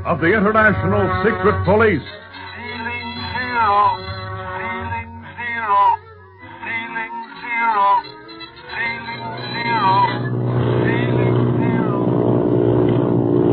of the International Secret Police. Ceiling zero, ceiling zero, ceiling zero, ceiling zero, ceiling zero.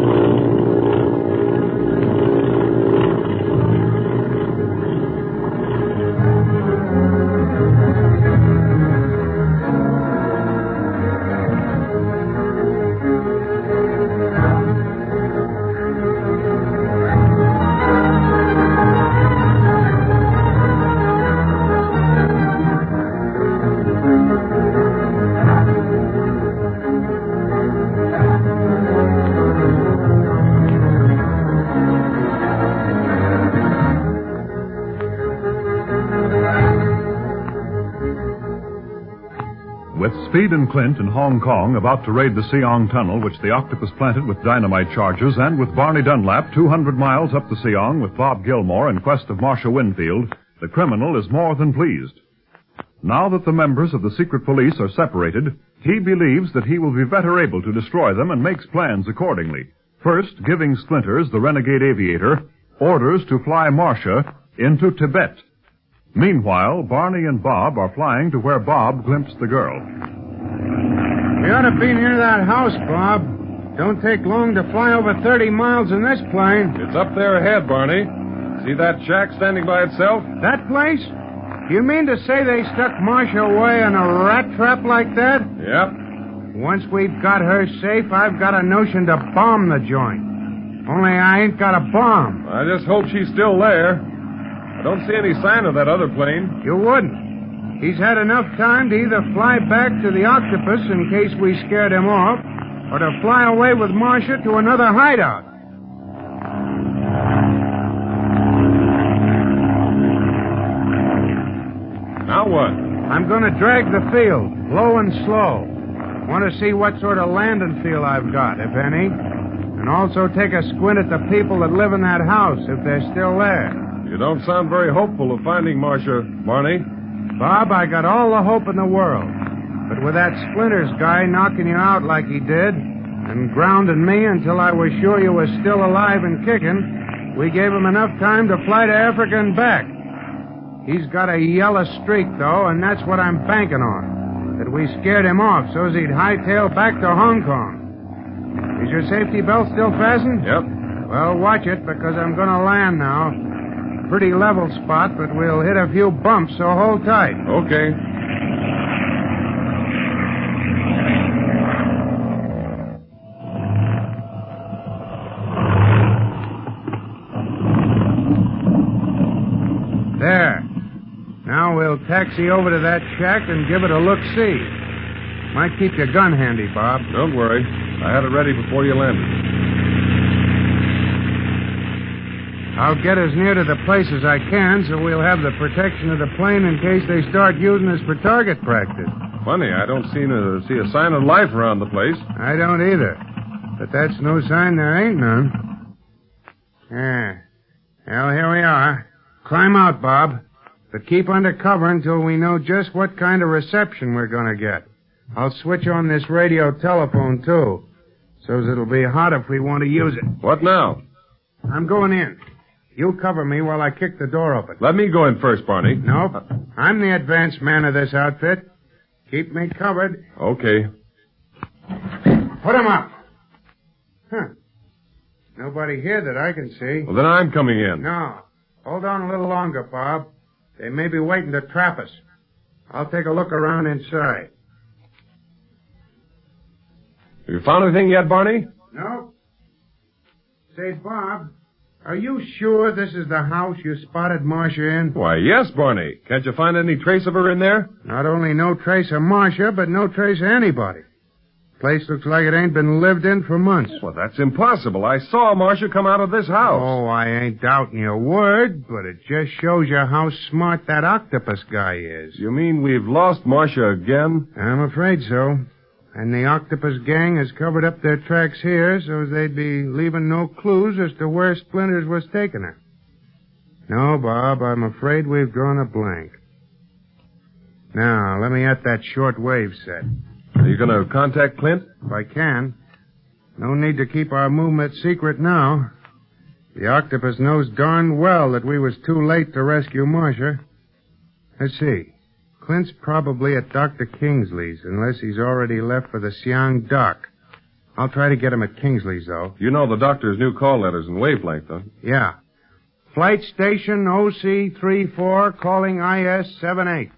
With Speed and Clint in Hong Kong about to raid the Siong Tunnel, which the octopus planted with dynamite charges, and with Barney Dunlap 200 miles up the Siong with Bob Gilmore in quest of Marcia Winfield, the criminal is more than pleased. Now that the members of the secret police are separated, he believes that he will be better able to destroy them and makes plans accordingly. First, giving Splinters, the renegade aviator, orders to fly Marcia into Tibet. Meanwhile, Barney and Bob are flying to where Bob glimpsed the girl. We ought to be near that house, Bob. Don't take long to fly over 30 miles in this plane. It's up there ahead, Barney. See that shack standing by itself? That place? You mean to say they stuck Marcia away in a rat trap like that? Yep. Once we've got her safe, I've got a notion to bomb the joint. Only I ain't got a bomb. I just hope she's still there. I don't see any sign of that other plane. You wouldn't. He's had enough time to either fly back to the octopus in case we scared him off, or to fly away with Marcia to another hideout. Now what? I'm going to drag the field, low and slow. Want to see what sort of landing feel I've got, if any. And also take a squint at the people that live in that house, if they're still there. You don't sound very hopeful of finding Marcia, Barney. Bob, I got all the hope in the world. But with that Splinters guy knocking you out like he did, and grounding me until I was sure you were still alive and kicking, we gave him enough time to fly to Africa and back. He's got a yellow streak, though, and that's what I'm banking on. That we scared him off so's he'd hightail back to Hong Kong. Is your safety belt still fastened? Yep. Well, watch it, because I'm going to land now. Pretty level spot, but we'll hit a few bumps, so hold tight. Okay. There. Now we'll taxi over to that shack and give it a look-see. Might keep your gun handy, Bob. Don't worry. I had it ready before you landed. I'll get as near to the place as I can so we'll have the protection of the plane in case they start using us for target practice. Funny, I don't see a sign of life around the place. I don't either. But that's no sign there ain't none. Yeah. Well, here we are. Climb out, Bob. But keep under cover until we know just what kind of reception we're going to get. I'll switch on this radio telephone, too, so's it'll be hot if we want to use it. What now? I'm going in. You cover me while I kick the door open. Let me go in first, Barney. Nope. I'm the advanced man of this outfit. Keep me covered. Okay. Put 'em up. Huh. Nobody here that I can see. Well, then I'm coming in. No. Hold on a little longer, Bob. They may be waiting to trap us. I'll take a look around inside. Have you found anything yet, Barney? Nope. Say, Bob, are you sure this is the house you spotted Marcia in? Why, yes, Barney. Can't you find any trace of her in there? Not only no trace of Marcia, but no trace of anybody. Place looks like it ain't been lived in for months. Well, that's impossible. I saw Marcia come out of this house. Oh, I ain't doubting your word, but it just shows you how smart that octopus guy is. You mean we've lost Marcia again? I'm afraid so. And the octopus gang has covered up their tracks here so they'd be leaving no clues as to where Splinters was taking her. No, Bob, I'm afraid we've drawn a blank. Now, let me at that shortwave set. Are you going to contact Clint? If I can. No need to keep our movement secret now. The octopus knows darn well that we was too late to rescue Marcia. Let's see. Clint's probably at Dr. Kingsley's, unless he's already left for the Siang dock. I'll try to get him at Kingsley's, though. You know the doctor's new call letters and wavelength, huh? Yeah. Flight station OC-34 calling IS-78.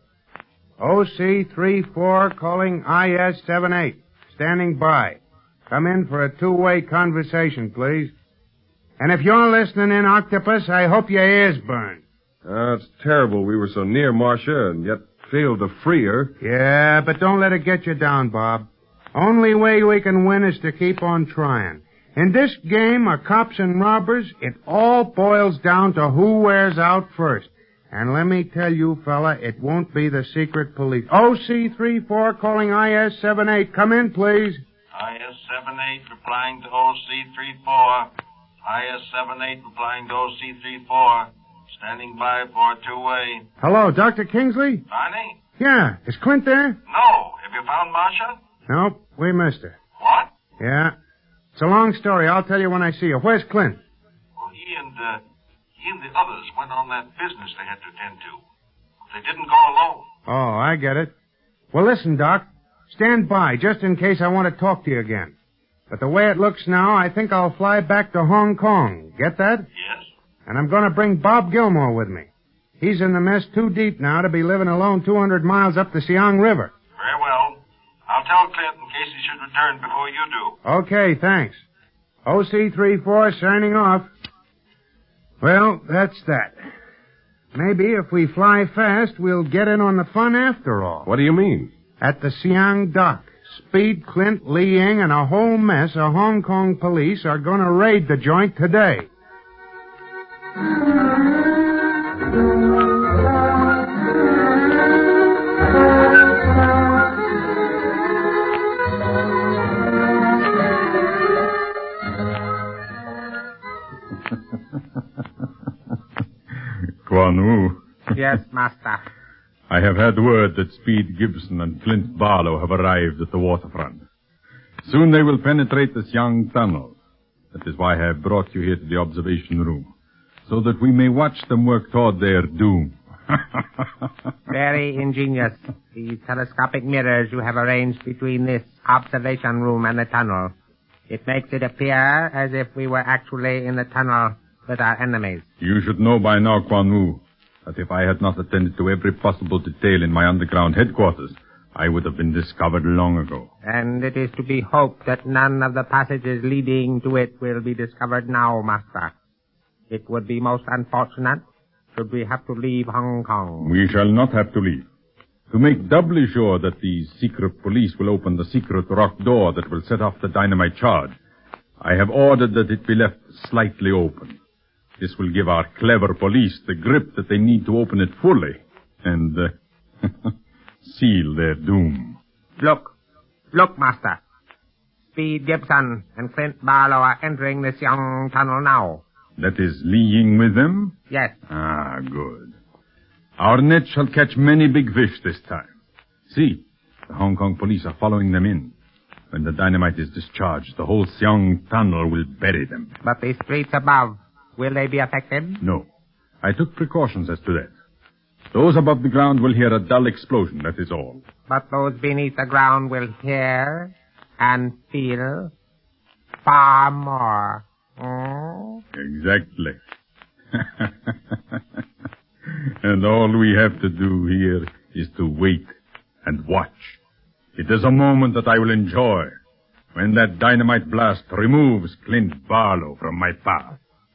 OC-34 calling IS-78. Standing by. Come in for a two-way conversation, please. And if you're listening in, Octopus, I hope your ears burn. It's terrible we were so near Marcia and yet failed to free her. Yeah, but don't let it get you down, Bob. Only way we can win is to keep on trying. In this game of cops and robbers, it all boils down to who wears out first. And let me tell you, fella, it won't be the secret police. OC-34 calling IS-78. Come in, please. IS-78 replying to OC-34. IS-78 replying to OC-34. Standing by for a two-way. Hello, Dr. Kingsley? Barney? Yeah. Is Clint there? No. Have you found Marcia? Nope. We missed her. What? Yeah. It's a long story. I'll tell you when I see her. Where's Clint? Well, he and the others went on that business they had to attend to. They didn't go alone. Oh, I get it. Well, listen, Doc. Stand by, just in case I want to talk to you again. But the way it looks now, I think I'll fly back to Hong Kong. Get that? Yes. And I'm going to bring Bob Gilmore with me. He's in the mess too deep now to be living alone 200 miles up the Siang River. Very well. I'll tell Clint in case he should return before you do. Okay, thanks. OC-34 signing off. Well, that's that. Maybe if we fly fast, we'll get in on the fun after all. What do you mean? At the Siang dock, Speed, Clint, Li Ying, and a whole mess of Hong Kong police are going to raid the joint today. Quan Wu. Yes, Master. I have had word that Speed Gibson and Clint Barlow have arrived at the waterfront. Soon they will penetrate the Siang Tunnel. That is why I have brought you here to the observation room, so that we may watch them work toward their doom. Very ingenious. The telescopic mirrors you have arranged between this observation room and the tunnel. It makes it appear as if we were actually in the tunnel with our enemies. You should know by now, Quan Wu, that if I had not attended to every possible detail in my underground headquarters, I would have been discovered long ago. And it is to be hoped that none of the passages leading to it will be discovered now, Master. It would be most unfortunate should we have to leave Hong Kong. We shall not have to leave. To make doubly sure that the secret police will open the secret rock door that will set off the dynamite charge, I have ordered that it be left slightly open. This will give our clever police the grip that they need to open it fully and seal their doom. Look, Master. Speed Gibson and Clint Barlow are entering the Siang Tunnel now. That is Li Ying with them? Yes. Ah, good. Our net shall catch many big fish this time. See, the Hong Kong police are following them in. When the dynamite is discharged, the whole Siang Tunnel will bury them. But the streets above, will they be affected? No. I took precautions as to that. Those above the ground will hear a dull explosion, that is all. But those beneath the ground will hear and feel far more. Oh? Exactly. And all we have to do here is to wait and watch. It is a moment that I will enjoy, when that dynamite blast removes Clint Barlow from my path.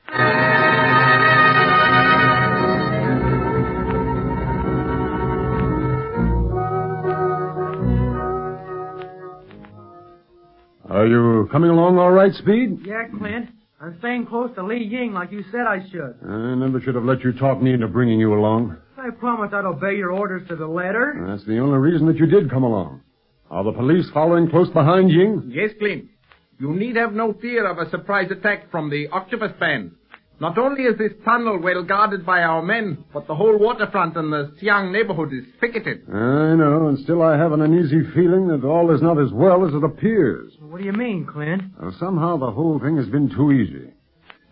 Are you coming along all right, Speed? Yeah, Clint. I'm staying close to Li Ying like you said I should. I never should have let you talk me into bringing you along. I promised I'd obey your orders to the letter. That's the only reason that you did come along. Are the police following close behind Ying? Yes, Clint. You need have no fear of a surprise attack from the octopus band. Not only is this tunnel well guarded by our men, but the whole waterfront and the Siang neighborhood is picketed. I know, and still I have an uneasy feeling that all is not as well as it appears. What do you mean, Clint? Well, somehow the whole thing has been too easy.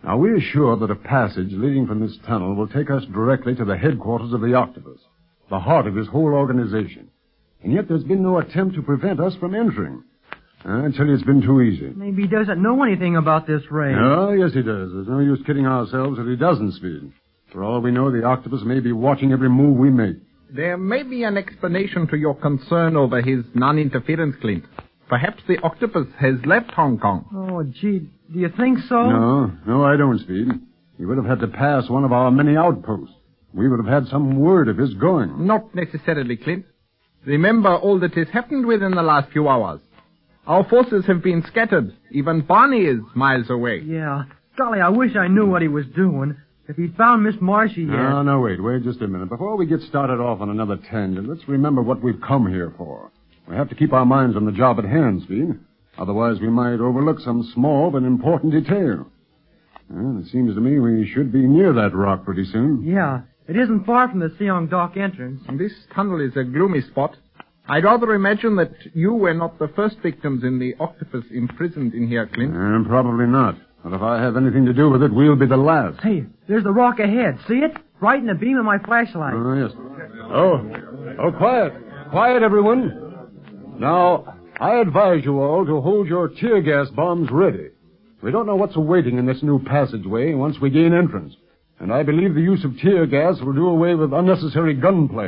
Now, we're sure that a passage leading from this tunnel will take us directly to the headquarters of the Octopus, the heart of his whole organization. And yet there's been no attempt to prevent us from entering. I tell you, it's been too easy. Maybe he doesn't know anything about this raid. Oh, yes, he does. There's no use kidding ourselves that he doesn't, Speed. For all we know, the Octopus may be watching every move we make. There may be an explanation to your concern over his non-interference, Clint. Perhaps the Octopus has left Hong Kong. Oh, gee, do you think so? No, I don't, Speed. He would have had to pass one of our many outposts. We would have had some word of his going. Not necessarily, Clint. Remember all that has happened within the last few hours. Our forces have been scattered. Even Barney is miles away. Yeah. Golly, I wish I knew what he was doing. If he'd found Miss Marcy yet. No, wait just a minute. Before we get started off on another tangent, let's remember what we've come here for. We have to keep our minds on the job at hand, Speed. Otherwise, we might overlook some small but important detail. Well, it seems to me we should be near that rock pretty soon. Yeah. It isn't far from the Siong Dock entrance. And this tunnel is a gloomy spot. I'd rather imagine that you were not the first victims in the Octopus imprisoned in here, Clint. Probably not. But if I have anything to do with it, we'll be the last. Hey, there's the rock ahead. See it? Right in the beam of my flashlight. Oh, yes. Oh, quiet. Quiet, everyone. Now, I advise you all to hold your tear gas bombs ready. We don't know what's awaiting in this new passageway once we gain entrance. And I believe the use of tear gas will do away with unnecessary gunplay.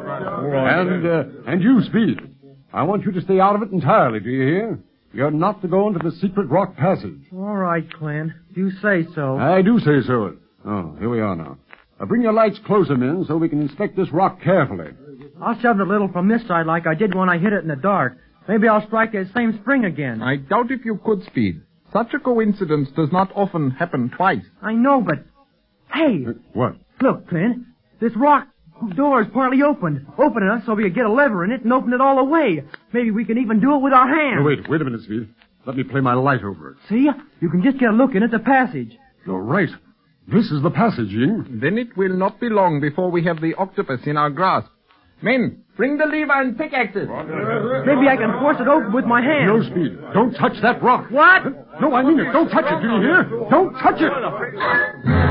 And you, Speed. I want you to stay out of it entirely, do you hear? You're not to go into the secret rock passage. All right, Clint. You say so. I do say so. Oh, here we are now. Bring your lights closer, men, so we can inspect this rock carefully. I'll shove it a little from this side like I did when I hit it in the dark. Maybe I'll strike that same spring again. I doubt if you could, Speed. Such a coincidence does not often happen twice. I know, but... Hey! What? Look, Clint. This rock door is partly opened. Open enough so we can get a lever in it and open it all the way. Maybe we can even do it with our hands. Oh, wait a minute, Speed. Let me play my light over it. See? You can just get a look in at the passage. You're right. This is the passage, Ying. Then it will not be long before we have the Octopus in our grasp. Men, bring the lever and pickaxes. Maybe I can force it open with my hands. No, Speed. Don't touch that rock. What? No, I mean it. Don't touch it, do you hear? Don't touch it.